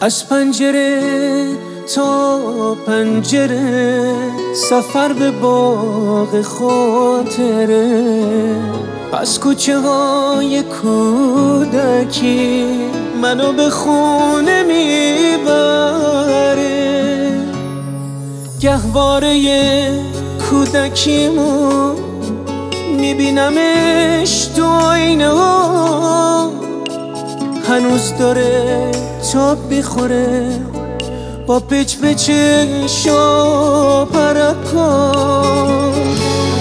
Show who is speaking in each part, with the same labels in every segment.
Speaker 1: از پنجره تا پنجره سفر به باغ خاطره، از کوچه های کودکی منو به خونه میبره. گهواره کودکیمو میبینمش تو آینه ها، هنوز داره تاب میخوره با پچ پچش و پرکان.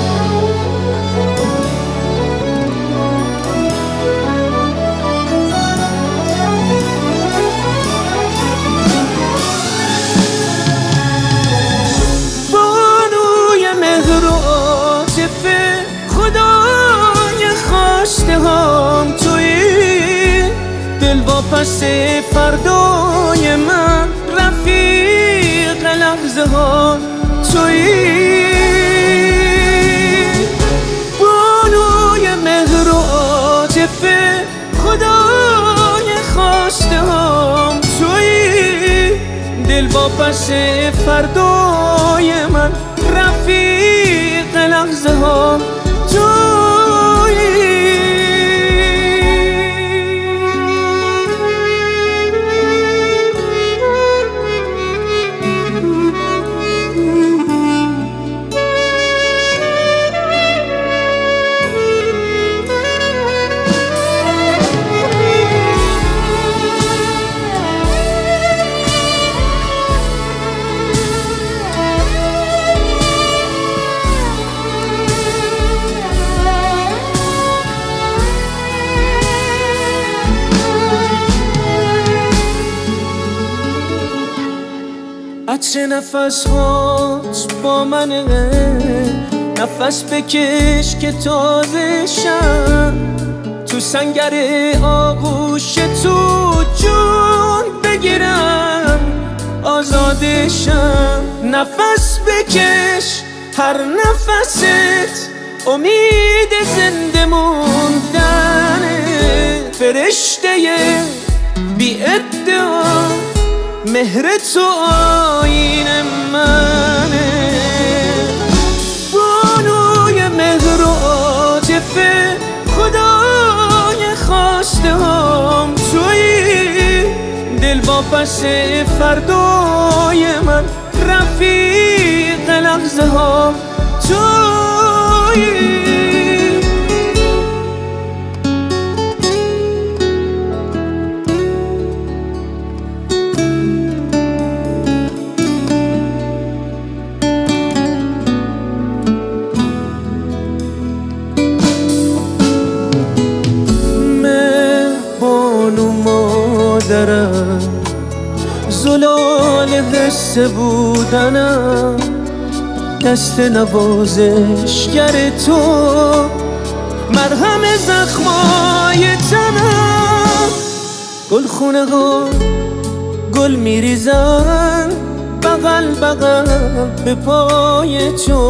Speaker 1: بانوی مهر و عاطفه خدای خواسته هم تویی، دل واپس فردای من رفیق لحظه ها تویی. بانوی مهر و عاطفه خدای خواسته هم تویی، دل واپس فردای من رفیق لحظه ها تویی. عطر نفس هات با منه، نفس بکش که تازه شم، تو سنگر آغوش تو جون بگیرم آزادشم. نفس بکش هر نفست امید زنده موندنه، فرشته بی ادعا مهر تو آیین منه. بانوی مهر و عاطفه خدای خواسته هم تویی، دل واپس فردای من رفیق لحظه ها تویی. مادرم زلال حس بودنم، دست نوازشگر تو مرهم زخمای تنم. گلخونه ها گل میریزن بغل بغل به پای تو،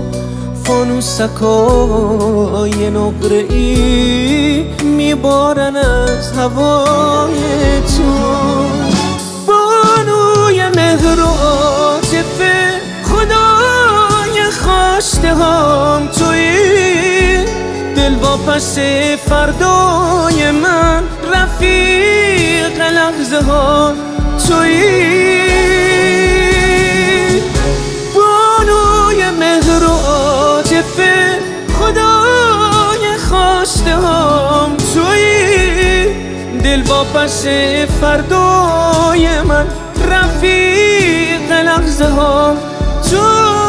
Speaker 1: فانوسکای نقره‌ای میبارن از هوای تو. بانوی مهر و عاطفه خدای خواسته هم تویی، دل واپس فردای من رفیق لحظه ها تویی. بانوی مهر و عاطفه خدای خواسته هم تویی، دل واپس فردای من رفیق لحظه ها تویی.